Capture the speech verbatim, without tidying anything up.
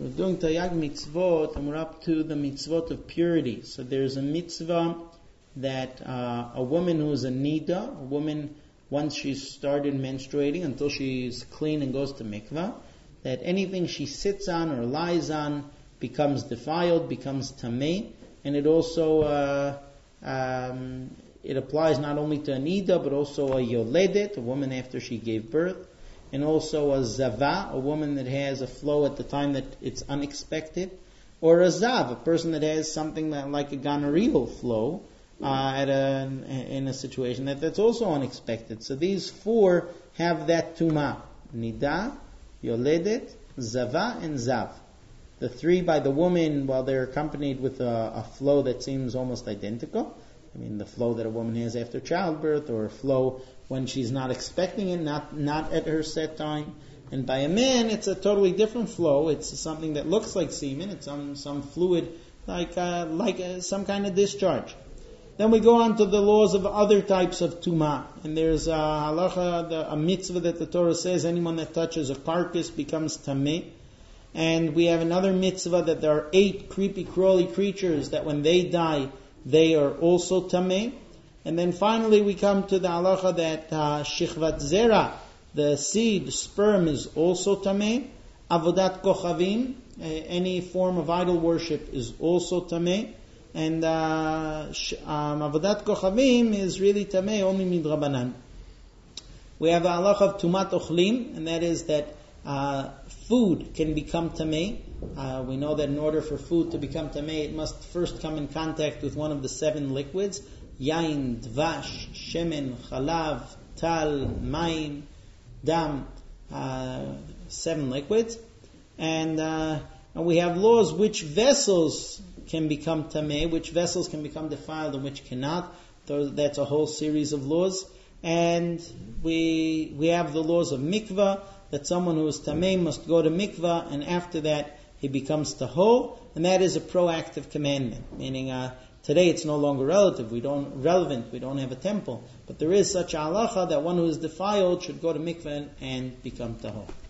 We're doing Taryag mitzvot, and we're up to the mitzvot of purity. So there's a mitzvah that uh, a woman who is a nida, a woman once she's started menstruating until she's clean and goes to mikvah, that anything she sits on or lies on becomes defiled, becomes tameh, and it also uh, um, it applies not only to a nida but also a yoledet, a woman after she gave birth, and also a zava, a woman that has a flow at the time that it's unexpected, or a zav, a person that has something that, like a gonorrheal flow uh, at a, in a situation that, that's also unexpected. So these four have that tuma: nida, yoledet, zava, and zav. The three by the woman, while they're accompanied with a, a flow that seems almost identical. I mean, the flow that a woman has after childbirth, or a flow when she's not expecting it, not not at her set time. And by a man, it's a totally different flow. It's something that looks like semen. It's some some fluid, like uh, like uh, some kind of discharge. Then we go on to the laws of other types of tuma. And there's a halacha, the, a mitzvah that the Torah says anyone that touches a carcass becomes tameh. And we have another mitzvah that there are eight creepy crawly creatures that when they die, they are also tameh. And then finally we come to the halacha that uh, shichvat zera, the seed, sperm, is also tameh. Avodat kochavim, uh, any form of idol worship, is also tameh. And uh, sh- um, avodat kochavim is really tameh only midrabanan. We have a halacha of tumat ochlim, and that is that uh, food can become tameh. Uh, we know that in order for food to become tameh, it must first come in contact with one of the seven liquids: yain, dvash, shemen, chalav, tal, mayim, dam, uh, seven liquids. And, uh, and we have laws which vessels can become tameh, which vessels can become defiled and which cannot. That's a whole series of laws. And we we have the laws of mikvah, that someone who is tameh must go to mikvah, and after that he becomes tahor, and that is a proactive commandment, meaning uh, today it's no longer relative, we don't relevant, we don't have a temple, but there is such a halacha that one who is defiled should go to mikvah and become tahor.